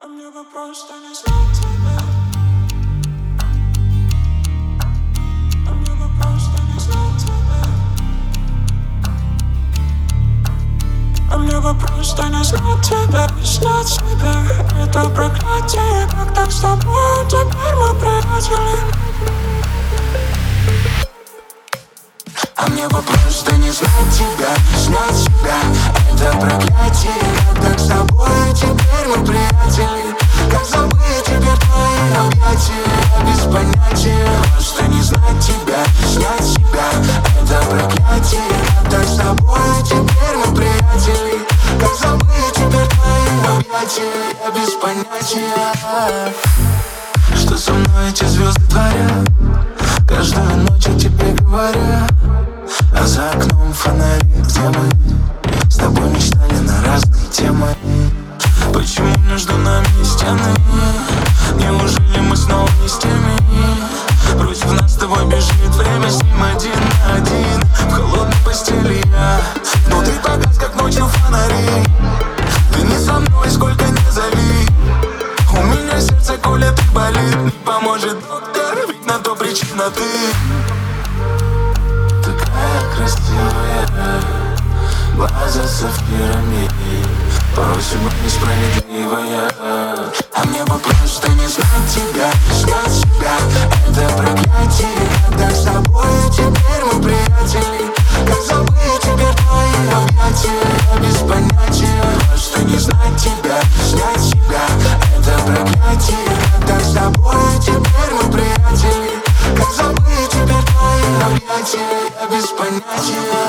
А мне бы просто не знать тебя. А мне бы просто не знать тебя. А мне бы просто не знать тебя, не знать себя. Это проклятие, как так с тобой, теперь мы приятели. А мне бы просто не знать тебя, не знать себя. Это проклятие, как так с тобой, теперь мы приятели. Как забыть теперь твои объятия, без понятия. Просто не знать тебя, не знать себя. Это проклятие, как так с тобой, теперь мы приятели. Как забыть теперь твои объятия, без понятия. Что со мной эти звезды творят? Каждую ночь я тебе говорю. А за окном фонари, где мы с тобой мечтали на разные темы. Почему между нами стены? Неужели мы снова не с теми? Против нас с тобой бежит время, с ним один на один. В холодной постели я, внутри погас, как ночью фонари. Ты не со мной, сколько не зови. У меня сердце колет и болит. Не поможет доктор, ведь на то причина ты. Красивая, глаза сапфирами, порой судьба несправедливая. А мне бы просто не знать тебя, не знать себя. Это проклятие, когда с тобой теперь мы приятели. Как забыть теперь твои объятия, без понятия. Просто не знать тебя, не знать себя. Это проклятие, когда с тобой теперь мы приятели. Как забыть теперь твои объятия, без понятия.